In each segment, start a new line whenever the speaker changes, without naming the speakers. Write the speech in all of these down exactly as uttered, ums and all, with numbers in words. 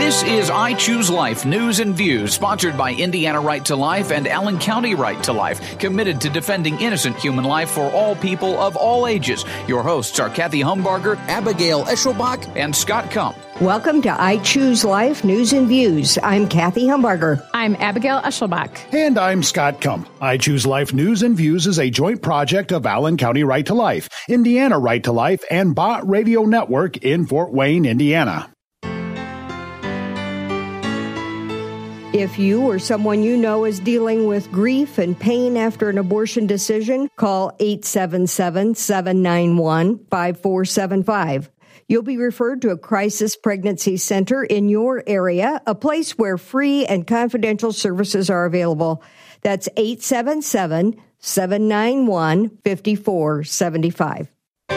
This is I Choose Life News and Views, sponsored by Indiana Right to Life and Allen County Right to Life, committed to defending innocent human life for all people of all ages. Your hosts are Kathy Humbarger,
Abigail Eschelbach,
and Scott Kump.
Welcome to I Choose Life News and Views. I'm Kathy Humbarger.
I'm Abigail Eschelbach.
And I'm Scott Kump. I Choose Life News and Views is a joint project of Allen County Right to Life, Indiana Right to Life, and Bott Radio Network in Fort Wayne, Indiana.
If you or someone you know is dealing with grief and pain after an abortion decision, call eight seven seven, seven nine one, five four seven five. You'll be referred to a crisis pregnancy center in your area, a place where free and confidential services are available. That's eight seven seven, seven nine one, five four seven five.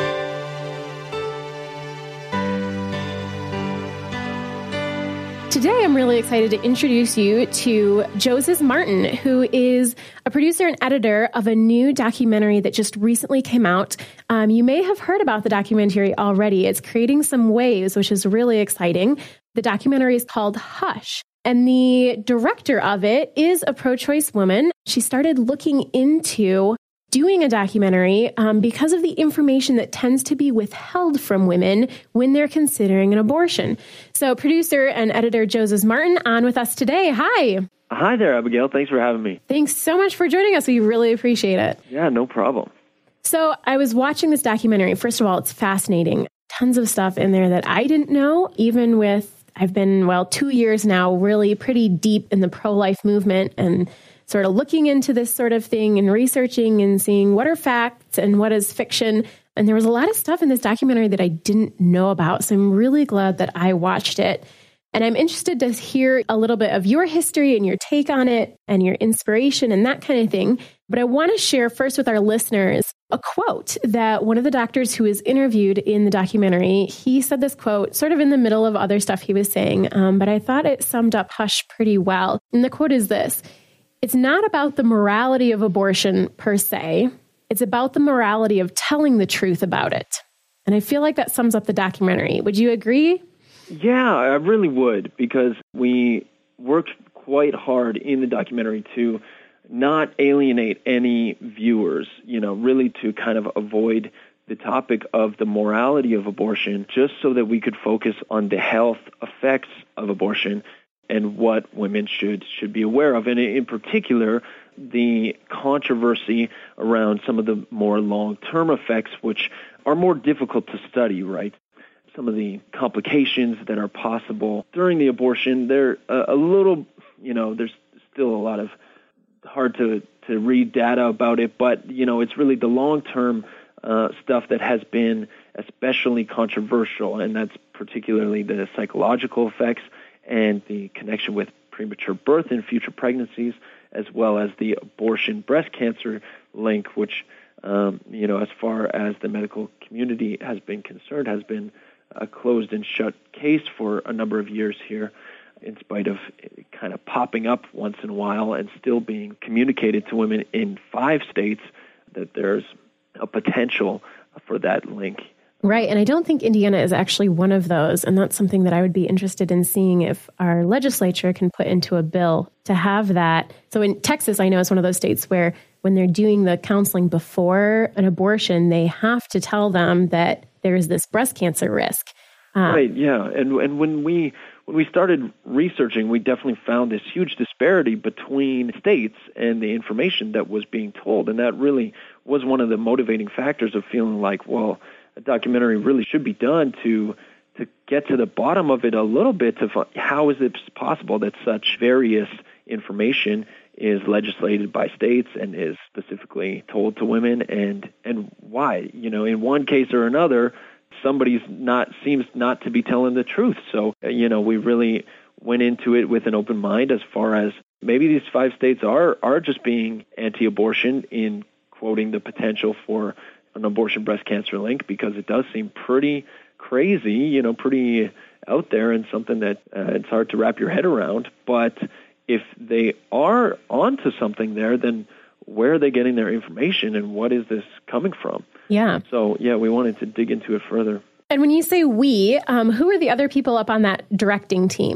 Today, I'm really excited to introduce you to Joses Martin, who is a producer and editor of a new documentary that just recently came out. Um, you may have heard about the documentary already. It's Creating Some Waves, which is really exciting. The documentary is called Hush, and the director of it is a pro-choice woman. She started looking into doing a documentary um, because of the information that tends to be withheld from women when they're considering an abortion. So producer and editor Joses Martin on with us today. Hi.
Hi there, Abigail. Thanks for having me.
Thanks so much for joining us. We really appreciate it.
Yeah, no problem.
So I was watching this documentary. First of all, it's fascinating. Tons of stuff in there that I didn't know, even with, I've been, well, two years now, really pretty deep in the pro-life movement and sort of looking into this sort of thing and researching and seeing what are facts and what is fiction. And there was a lot of stuff in this documentary that I didn't know about. So I'm really glad that I watched it. And I'm interested to hear a little bit of your history and your take on it and your inspiration and that kind of thing. But I want to share first with our listeners a quote that one of the doctors who was interviewed in the documentary, he said this quote sort of in the middle of other stuff he was saying, um, but I thought it summed up Hush pretty well. And the quote is this: "It's not about the morality of abortion per se. It's about the morality of telling the truth about it." And I feel like that sums up the documentary. Would you agree?
Yeah, I really would, because we worked quite hard in the documentary to not alienate any viewers, you know, really to kind of avoid the topic of the morality of abortion, just so that we could focus on the health effects of abortion and what women should should be aware of. And in particular, the controversy around some of the more long-term effects, which are more difficult to study, right? Some of the complications that are possible during the abortion, they're a, a little, you know, there's still a lot of hard to, to read data about it, but, you know, it's really the long-term uh, stuff that has been especially controversial, and that's particularly the psychological effects and the connection with premature birth and future pregnancies, as well as the abortion breast cancer link, which, um, you know, as far as the medical community has been concerned, has been a closed and shut case for a number of years here, in spite of kind of popping up once in a while and still being communicated to women in five states that there's a potential for that link.
Right. And I don't think Indiana is actually one of those. And that's something that I would be interested in seeing if our legislature can put into a bill to have that. So in Texas, I know it's one of those states where when they're doing the counseling before an abortion, they have to tell them that there is this breast cancer risk. Um,
right. Yeah. And and when we when we started researching, we definitely found this huge disparity between states and the information that was being told. And that really was one of the motivating factors of feeling like, well, a documentary really should be done to to get to the bottom of it a little bit, to find, how is it possible that such various information is legislated by states and is specifically told to women, and and why? You know, in one case or another, somebody's not seems not to be telling the truth. So, you know, we really went into it with an open mind as far as maybe these five states are are just being anti-abortion in quoting the potential for an abortion breast cancer link, because it does seem pretty crazy, you know, pretty out there, and something that uh, it's hard to wrap your head around. But if they are onto something there, then where are they getting their information, and what is this coming from?
Yeah.
So, yeah, we wanted to dig into it further.
And when you say we, um, who are the other people up on that directing team?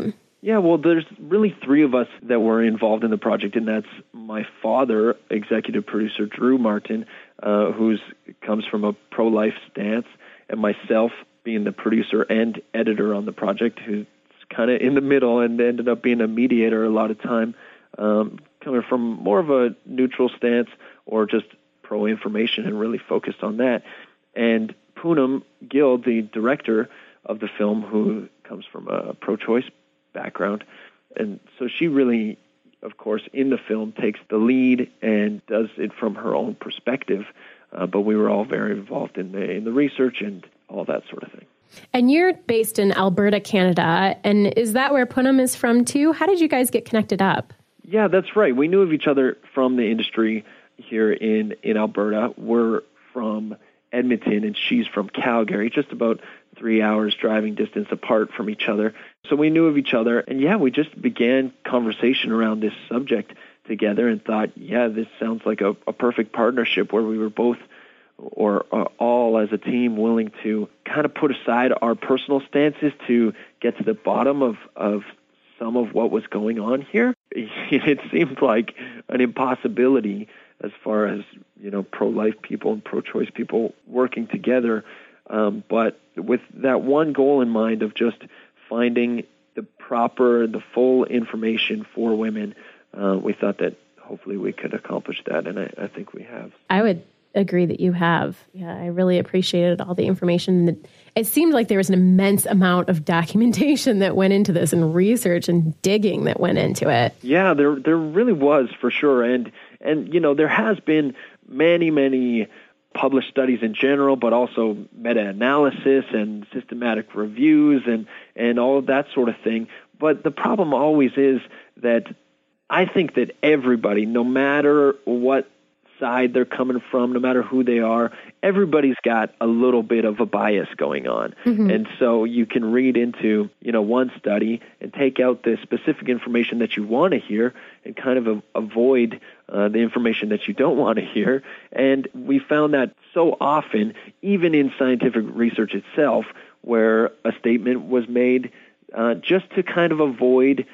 Yeah, well, there's really three of us that were involved in the project, and that's my father, executive producer Drew Martin, uh, who comes from a pro-life stance, and myself being the producer and editor on the project, who's kind of in the middle and ended up being a mediator a lot of time, um, coming from more of a neutral stance or just pro-information and really focused on that. And Poonam Gill, the director of the film, who comes from a pro-choice background. And so she really, of course, in the film takes the lead and does it from her own perspective. Uh, but we were all very involved in the in the research and all that sort of thing.
And you're based in Alberta, Canada. And is that where Poonam is from too? How did you guys get connected up?
Yeah, that's right. We knew of each other from the industry here in, in Alberta. We're from Edmonton and she's from Calgary, just about three hours driving distance apart from each other. So we knew of each other, and yeah, we just began conversation around this subject together and thought, yeah, this sounds like a, a perfect partnership where we were both or uh, all as a team willing to kind of put aside our personal stances to get to the bottom of, of some of what was going on here. It seemed like an impossibility as far as, you know, pro-life people and pro-choice people working together. Um, but with that one goal in mind of just finding the proper, the full information for women, uh, we thought that hopefully we could accomplish that, and I, I think we have.
I would agree that you have. Yeah, I really appreciated all the information. It seemed like there was an immense amount of documentation that went into this and research and digging that went into it.
Yeah, there there really was, for sure. And, and you know, there has been many, many published studies in general, but also meta-analysis and systematic reviews and, and all of that sort of thing. But the problem always is that I think that everybody, no matter what side they're coming from, no matter who they are, everybody's got a little bit of a bias going on. Mm-hmm. And so you can read into, you know, one study and take out the specific information that you want to hear and kind of a, avoid uh, the information that you don't want to hear. And we found that so often, even in scientific research itself, where a statement was made uh, just to kind of avoid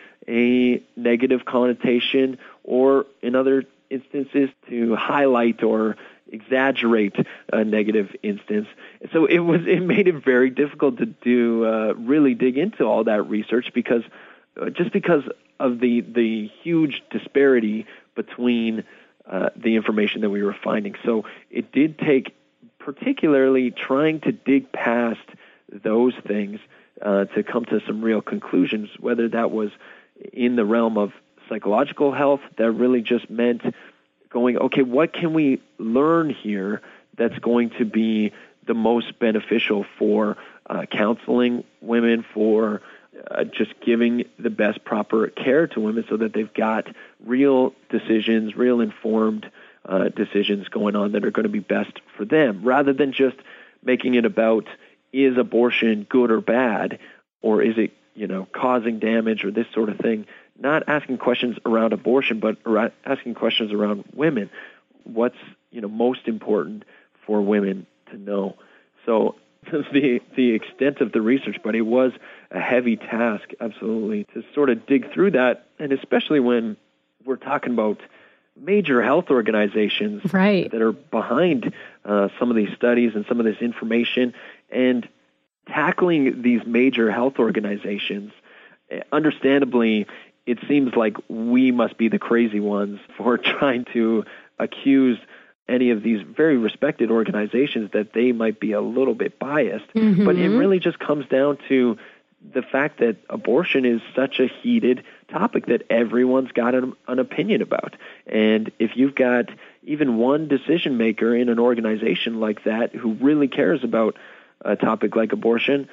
a negative connotation, or in other instances to highlight or exaggerate a negative instance. So it was it made it very difficult to do uh, really dig into all that research because uh, just because of the the huge disparity between uh, the information that we were finding. So it did take particularly trying to dig past those things uh, to come to some real conclusions, whether that was in the realm of psychological health, that really just meant going, okay, what can we learn here that's going to be the most beneficial for uh, counseling women, for uh, just giving the best proper care to women so that they've got real decisions, real informed uh, decisions going on that are going to be best for them, rather than just making it about, is abortion good or bad, or is it, you know, causing damage or this sort of thing. Not asking questions around abortion, but asking questions around women. What's, you know, most important for women to know? So the the extent of the research, but it was a heavy task, absolutely, to sort of dig through that, and especially when we're talking about major health organizations
right.
that are behind uh, some of these studies and some of this information, and tackling these major health organizations, understandably, it seems like we must be the crazy ones for trying to accuse any of these very respected organizations that they might be a little bit biased. Mm-hmm. But it really just comes down to the fact that abortion is such a heated topic that everyone's got an, an opinion about. And if you've got even one decision maker in an organization like that who really cares about a topic like abortion,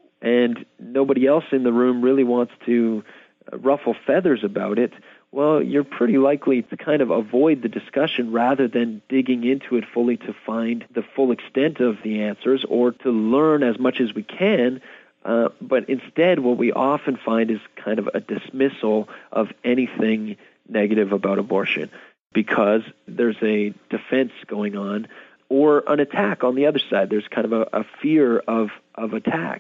and nobody else in the room really wants to ruffle feathers about it, well, you're pretty likely to kind of avoid the discussion rather than digging into it fully to find the full extent of the answers or to learn as much as we can. Uh, but instead, what we often find is kind of a dismissal of anything negative about abortion because there's a defense going on or an attack on the other side. There's kind of a, a fear of, of attack.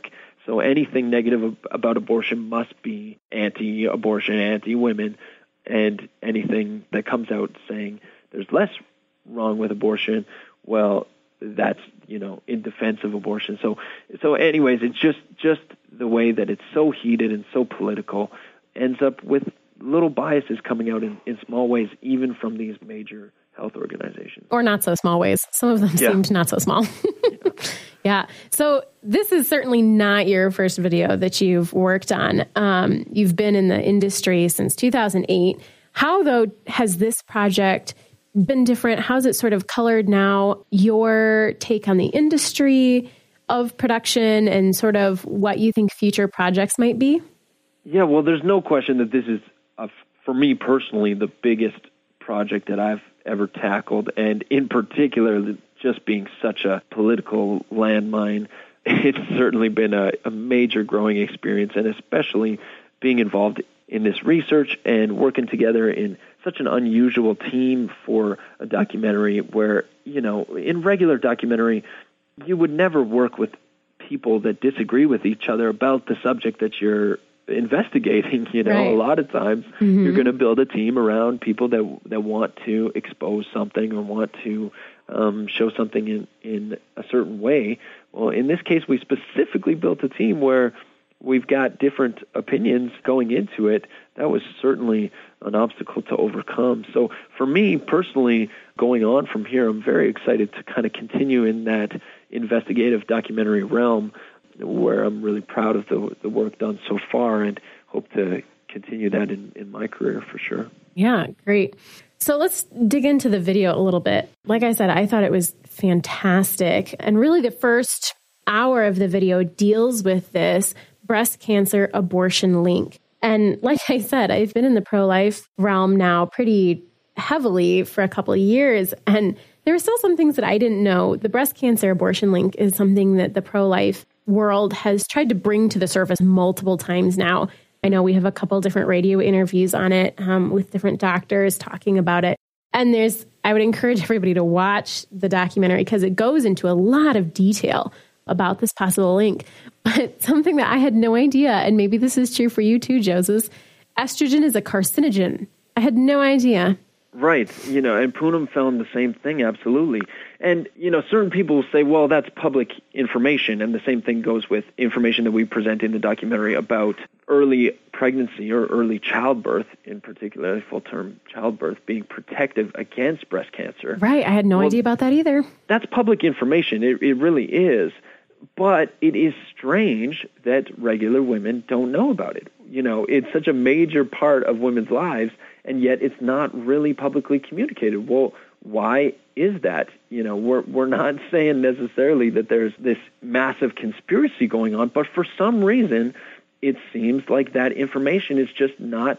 So anything negative about abortion must be anti-abortion, anti-women, and anything that comes out saying there's less wrong with abortion, well, that's, you know, in defense of abortion. So, so anyways, it's just, just the way that it's so heated and so political ends up with little biases coming out in, in small ways, even from these major health organizations.
Or not so small ways. Some of them yeah. seemed not so small. yeah. yeah. So this is certainly not your first video that you've worked on. Um, you've been in the industry since two thousand eight. How, though, has this project been different? How's it sort of colored now your take on the industry of production and sort of what you think future projects might be?
Yeah, well, there's no question that this is, uh, for me personally, the biggest project that I've ever tackled, and in particular, just being such a political landmine, it's certainly been a, a major growing experience, and especially being involved in this research and working together in such an unusual team for a documentary where, you know, in regular documentary, you would never work with people that disagree with each other about the subject that you're investigating. You know, right. A lot of times mm-hmm. you're going to build a team around people that that want to expose something or want to um, show something in, in a certain way. Well, in this case, we specifically built a team where we've got different opinions going into it. That was certainly an obstacle to overcome. So for me personally, going on from here, I'm very excited to kind of continue in that investigative documentary realm, where I'm really proud of the the work done so far and hope to continue that in, in my career for sure.
Yeah, great. So let's dig into the video a little bit. Like I said, I thought it was fantastic. And really the first hour of the video deals with this breast cancer abortion link. And like I said, I've been in the pro-life realm now pretty heavily for a couple of years. And there are still some things that I didn't know. The breast cancer abortion link is something that the pro-life world has tried to bring to the surface multiple times now. I know we have a couple different radio interviews on it um, with different doctors talking about it. And there's, I would encourage everybody to watch the documentary because it goes into a lot of detail about this possible link. But something that I had no idea, and maybe this is true for you too, Joseph, estrogen is a carcinogen. I had no idea.
Right. You know, and Poonam found the same thing, absolutely. And, you know, certain people will say, well, that's public information. And the same thing goes with information that we present in the documentary about early pregnancy or early childbirth, in particular, full-term childbirth, being protective against breast cancer.
Right. I had no well, idea about that either.
That's public information. It, it really is. But it is strange that regular women don't know about it. You know, it's such a major part of women's lives, and yet it's not really publicly communicated. Well, why is that? You know, we're we're not saying necessarily that there's this massive conspiracy going on, but for some reason, it seems like that information is just not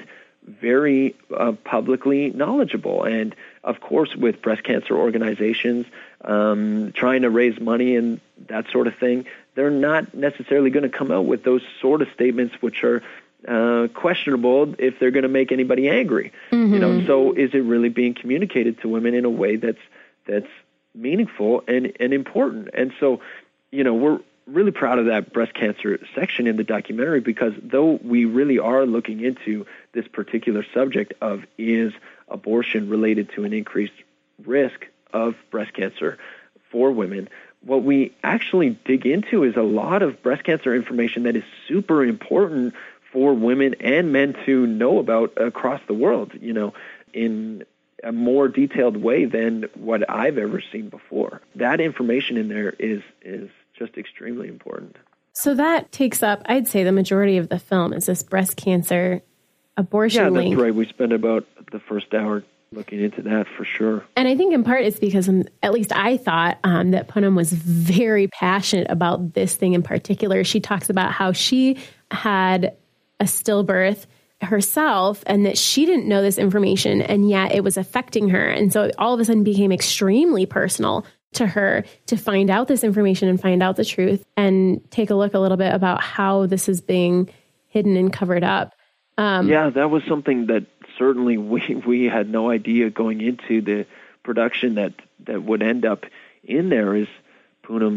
very uh, publicly knowledgeable. And of course, with breast cancer organizations um, trying to raise money and that sort of thing, they're not necessarily going to come out with those sort of statements which are uh, questionable if they're going to make anybody angry. Mm-hmm. You know, so is it really being communicated to women in a way that's that's meaningful and, and important? And so, you know, we're really proud of that breast cancer section in the documentary because though we really are looking into this particular subject of is abortion related to an increased risk of breast cancer for women, what we actually dig into is a lot of breast cancer information that is super important for women and men to know about across the world, you know, in a more detailed way than what I've ever seen before. That information in there is is just extremely important.
So that takes up, I'd say, the majority of the film is this breast cancer abortion
yeah,
link.
Yeah, that's right. We spend about the first hour looking into that for sure.
And I think in part it's because, um, at least I thought, um, that Poonam was very passionate about this thing in particular. She talks about how she had a stillbirth herself and that she didn't know this information and yet it was affecting her. And so it all of a sudden became extremely personal to her to find out this information and find out the truth and take a look a little bit about how this is being hidden and covered up. Um,
yeah, that was something that certainly we, we had no idea going into the production that, that would end up in there is Poonam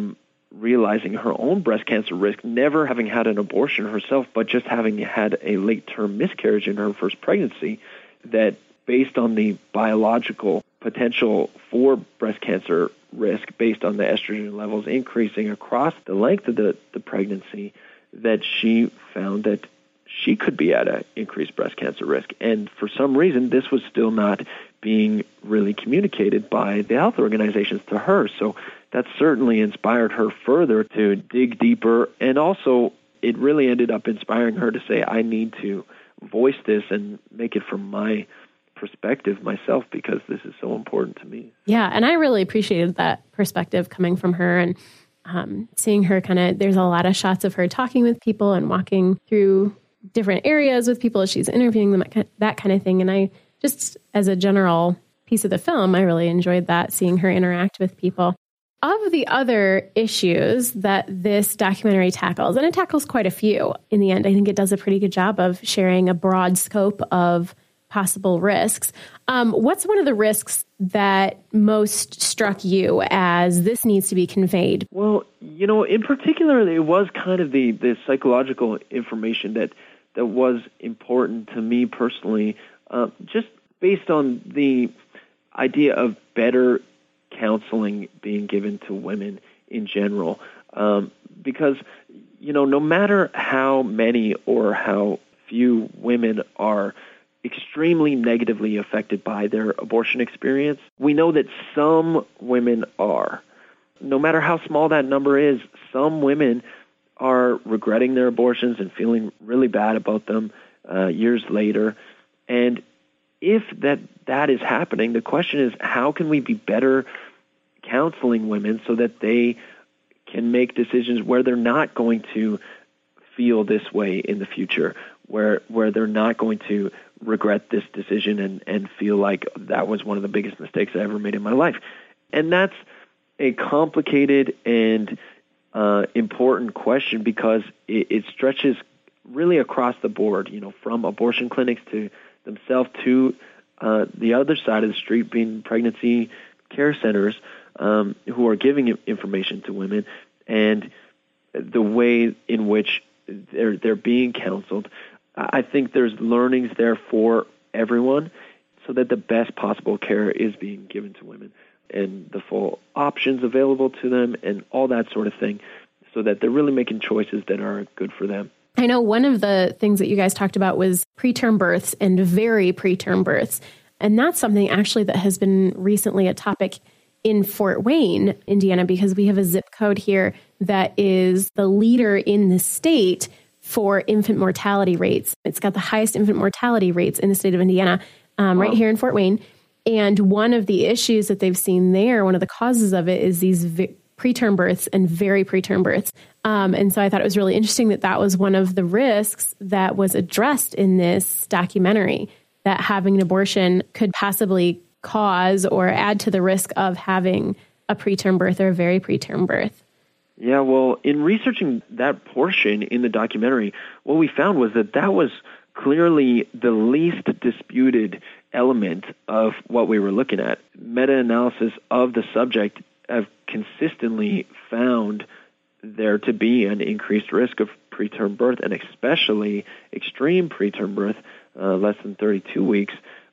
realizing her own breast cancer risk, never having had an abortion herself, but just having had a late-term miscarriage in her first pregnancy, that based on the biological potential for breast cancer risk, based on the estrogen levels increasing across the length of the, the pregnancy, that she found that she could be at an increased breast cancer risk. And for some reason, this was still not being really communicated by the health organizations to her. So that certainly inspired her further to dig deeper. And also, it really ended up inspiring her to say, I need to voice this and make it from my perspective myself, because this is so important to me.
Yeah, and I really appreciated that perspective coming from her, and um, seeing her kind of, there's a lot of shots of her talking with people and walking through different areas with people as she's interviewing them, that kind of thing. And I just, as a general piece of the film, I really enjoyed that, seeing her interact with people. Of the other issues that this documentary tackles, and it tackles quite a few in the end, I think it does a pretty good job of sharing a broad scope of possible risks. Um, what's one of the risks that most struck you as this needs to be conveyed?
Well, you know, in particular, it was kind of the, the psychological information that, that was important to me personally, uh, just based on the idea of better counseling being given to women in general. Um, because, you know, no matter how many or how few women are extremely negatively affected by their abortion experience, we know that some women are. No matter how small that number is, some women are regretting their abortions and feeling really bad about them uh, years later. And if that that is happening, the question is, how can we be better counseling women so that they can make decisions where they're not going to feel this way in the future, where where they're not going to regret this decision and, and feel like that was one of the biggest mistakes I ever made in my life. And that's a complicated and uh, important question, because it, it stretches really across the board, you know, from abortion clinics to themselves to uh, the other side of the street, being pregnancy care centers um, who are giving information to women, and the way in which they're they're being counseled. I think there's learnings there for everyone, so that the best possible care is being given to women, and the full options available to them, and all that sort of thing, so that they're really making choices that are good for them.
I know one of the things that you guys talked about was preterm births and very preterm births. And that's something actually that has been recently a topic in Fort Wayne, Indiana, because we have a zip code here that is the leader in the state for infant mortality rates. It's got the highest infant mortality rates in the state of Indiana, um, wow. right here in Fort Wayne. And one of the issues that they've seen there, one of the causes of it, is these vi- preterm births and very preterm births. Um, and so I thought it was really interesting that that was one of the risks that was addressed in this documentary, that having an abortion could possibly cause or add to the risk of having a preterm birth or a very preterm birth.
Yeah, well, in researching that portion in the documentary, what we found was that that was clearly the least disputed element of what we were looking at. Meta-analysis of the subject have consistently found there to be an increased risk of preterm birth, and especially extreme preterm birth, uh, less than thirty-two weeks,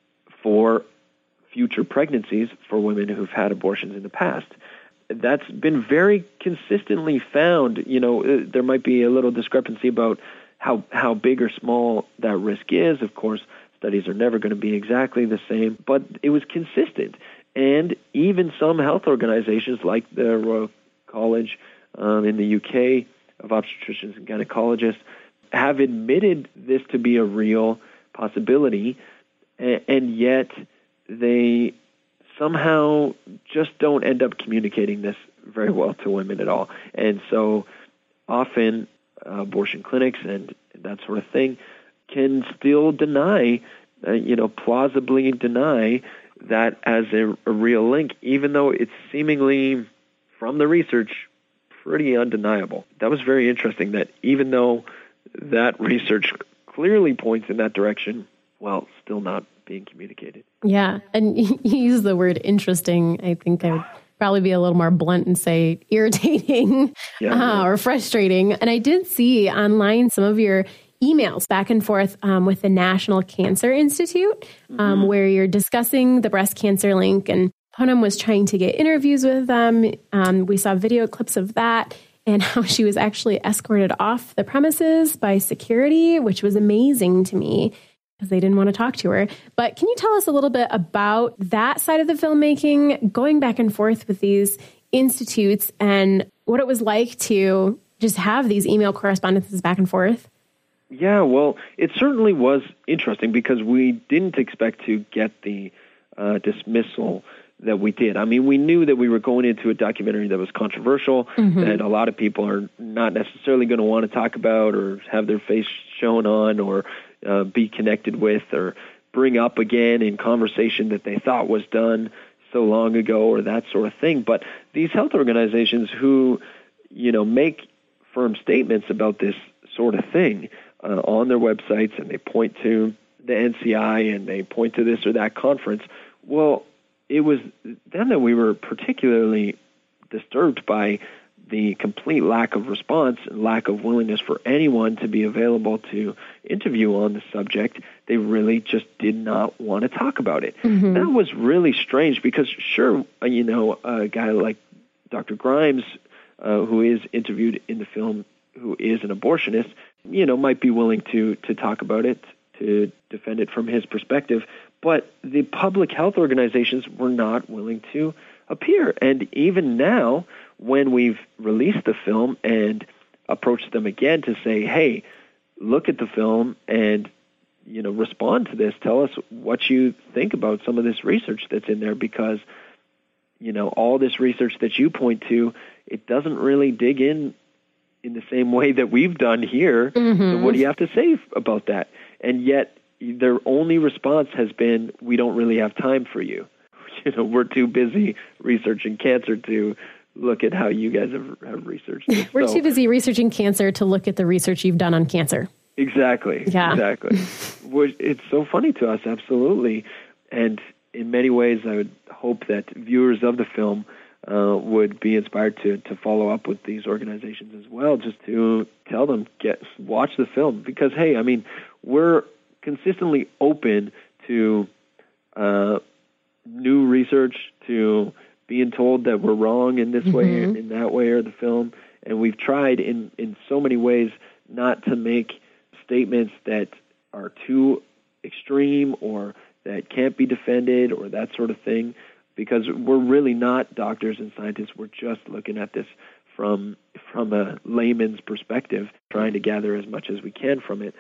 for future pregnancies for women who've had abortions in the past. That's been very consistently found. You know, there might be a little discrepancy about how how big or small that risk is. Of course, studies are never going to be exactly the same, but it was consistent. And even some health organizations like the Royal College um, in the U K of obstetricians and gynecologists have admitted this to be a real possibility, and, and yet they somehow just don't end up communicating this very well to women at all. And so often uh, abortion clinics and that sort of thing can still deny, uh, you know, plausibly deny that as a, a real link, even though it's seemingly, from the research, pretty undeniable. That was very interesting, that even though that research clearly points in that direction, well, still not being communicated.
Yeah, and you use the word interesting. I think I would probably be a little more blunt and say irritating
yeah,
uh,
yeah.
or frustrating. And I did see online some of your emails back and forth um, with the National Cancer Institute, um, mm-hmm. where you're discussing the breast cancer link, and Poonam was trying to get interviews with them. Um, we saw video clips of that and how she was actually escorted off the premises by security, which was amazing to me because they didn't want to talk to her. But can you tell us a little bit about that side of the filmmaking, going back and forth with these institutes, and what it was like to just have these email correspondences back and forth?
Yeah, well, it certainly was interesting because we didn't expect to get the uh, dismissal that we did. I mean, we knew that we were going into a documentary that was controversial, mm-hmm. that a lot of people are not necessarily going to want to talk about or have their face shown on or uh, be connected with or bring up again in conversation that they thought was done so long ago or that sort of thing. But these health organizations who, you know, make firm statements about this sort of thing uh, on their websites, and they point to the N C I and they point to this or that conference, well, it was then that we were particularly disturbed by the complete lack of response and lack of willingness for anyone to be available to interview on the subject. They really just did not want to talk about it. Mm-hmm. That was really strange because, sure, you know, a guy like Doctor Grimes, uh, who is interviewed in the film, who is an abortionist, you know, might be willing to to talk about it, to defend it from his perspective. But the public health organizations were not willing to appear. And even now, when we've released the film and approached them again to say, hey, look at the film and, you know, respond to this, tell us what you think about some of this research that's in there, because, you know, all this research that you point to, it doesn't really dig in in the same way that we've done here. Mm-hmm. So what do you have to say about that? And yet their only response has been, we don't really have time for you. You know, we're too busy researching cancer to look at how you guys have, have researched this.
We're
so,
too busy researching cancer to look at the research you've done on cancer.
Exactly. Yeah. Exactly. It's so funny to us, absolutely. And in many ways, I would hope that viewers of the film uh, would be inspired to, to follow up with these organizations as well, just to tell them, get watch the film. Because, hey, I mean, we're consistently open to uh, new research, to being told that we're wrong in this mm-hmm. way, in that way, or the film. And we've tried in, in so many ways not to make statements that are too extreme or that can't be defended or that sort of thing, because we're really not doctors and scientists. We're just looking at this from from a layman's perspective, trying to gather as much as we can from it.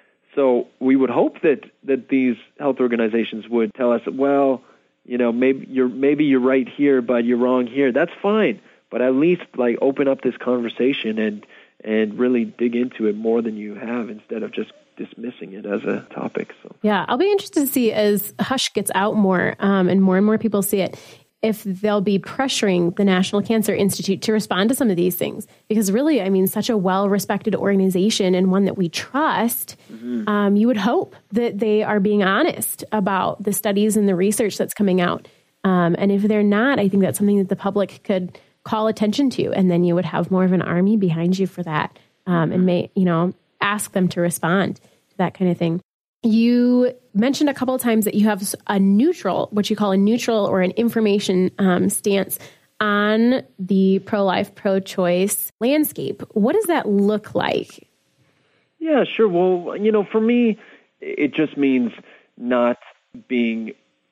So we would hope that, that these health organizations would tell us, well, you know, maybe you're maybe you're right here, but you're wrong here. That's fine, but at least like open up this conversation and and really dig into it more than you have, instead of just dismissing it as a topic. So
yeah, I'll be interested to see as Hush gets out more um, and more and more people see it, if they'll be pressuring the National Cancer Institute to respond to some of these things. Because really, I mean, such a well-respected organization and one that we trust, mm-hmm. um, you would hope that they are being honest about the studies and the research that's coming out. Um, and if they're not, I think that's something that the public could call attention to. And then you would have more of an army behind you for that, um, and may, you know, ask them to respond to that kind of thing. You mentioned a couple of times that you have a neutral, what you call a neutral or an information um, stance on the pro-life, pro-choice landscape. What does that look like?
Yeah, sure. Well, you know, for me, it just means not being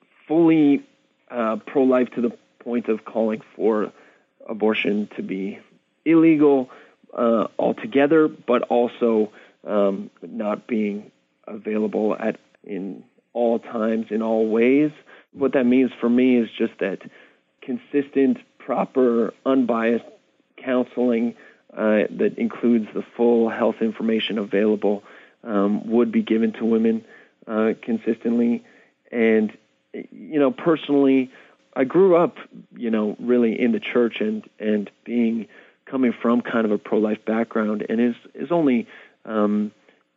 fully uh, pro-life to the point of calling for abortion to be illegal uh, altogether, but also um, not being available at in all times, in all ways. What that means for me is just that consistent, proper, unbiased counseling uh, that includes the full health information available um, would be given to women uh, consistently. And, you know, personally, I grew up, you know, really in the church and, and being, coming from kind of a pro-life background, and is, is only um,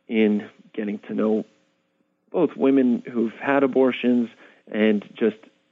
in getting to know both women who've had abortions and just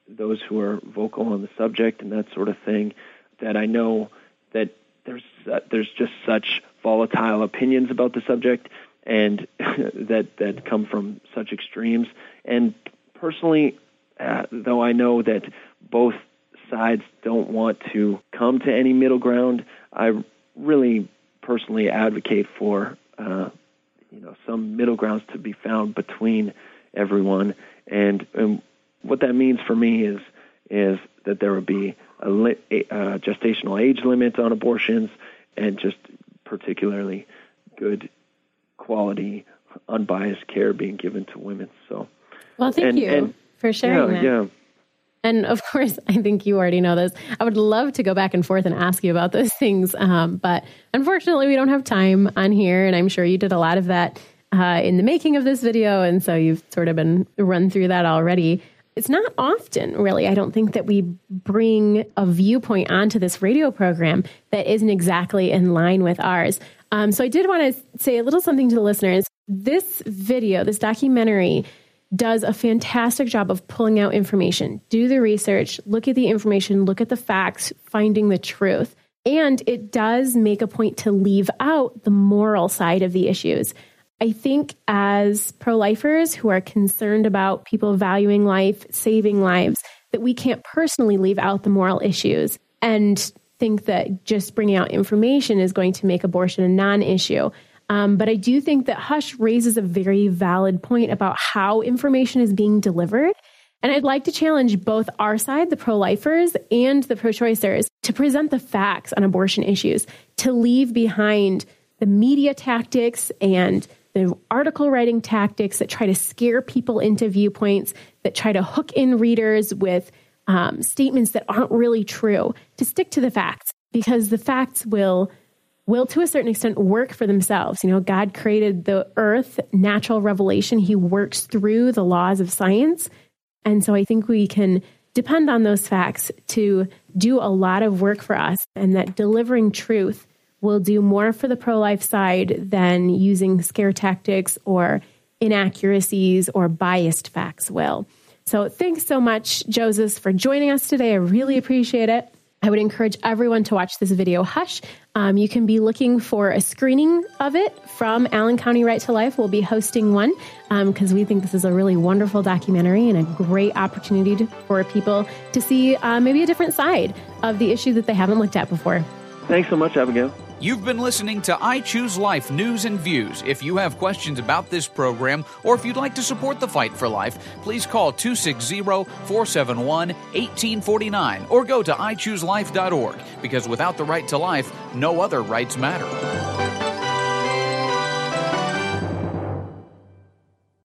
those who are vocal on the subject and that sort of thing, that I know that there's uh, there's just such volatile opinions about the subject, and that that come from such extremes. And personally, uh, though I know that both sides don't want to come to any middle ground, I really personally advocate for uh, you know some middle grounds to be found between everyone. And, and what that means for me is is that there would be a, li- a uh, gestational age limit on abortions, and just particularly good quality, unbiased care being given to women. So,
well, thank
and,
you
and,
for sharing
yeah,
that.
Yeah.
And of course, I think you already know this. I would love to go back and forth and ask you about those things. Um, but unfortunately, we don't have time on here. And I'm sure you did a lot of that uh, in the making of this video. And so you've sort of been run through that already. It's not often, really, I don't think, that we bring a viewpoint onto this radio program that isn't exactly in line with ours. Um, so I did want to say a little something to the listeners. This video, this documentary, does a fantastic job of pulling out information. Do the research, look at the information, look at the facts, finding the truth. And it does make a point to leave out the moral side of the issues. I think as pro-lifers who are concerned about people valuing life, saving lives, that we can't personally leave out the moral issues and think that just bringing out information is going to make abortion a non-issue. Um, but I do think that Hush raises a very valid point about how information is being delivered. And I'd like to challenge both our side, the pro-lifers, and the pro-choicers, to present the facts on abortion issues, to leave behind the media tactics and the article writing tactics that try to scare people into viewpoints, that try to hook in readers with um, statements that aren't really true, to stick to the facts, because the facts will, will to a certain extent work for themselves. You know, God created the earth, natural revelation. He works through the laws of science. And so I think we can depend on those facts to do a lot of work for us, and that delivering truth will do more for the pro-life side than using scare tactics or inaccuracies or biased facts will. So thanks so much, Joseph, for joining us today. I really appreciate it. I would encourage everyone to watch this video, Hush. Um, you can be looking for a screening of it from Allen County Right to Life. We'll be hosting one because um, we think this is a really wonderful documentary and a great opportunity to, for people to see uh, maybe a different side of the issue that they haven't looked at before.
Thanks so much, Abigail.
You've been listening to I Choose Life News and Views. If you have questions about this program, or if you'd like to support the fight for life, please call two six zero, four seven one, one eight four nine or go to i choose life dot org, because without the right to life, no other rights matter.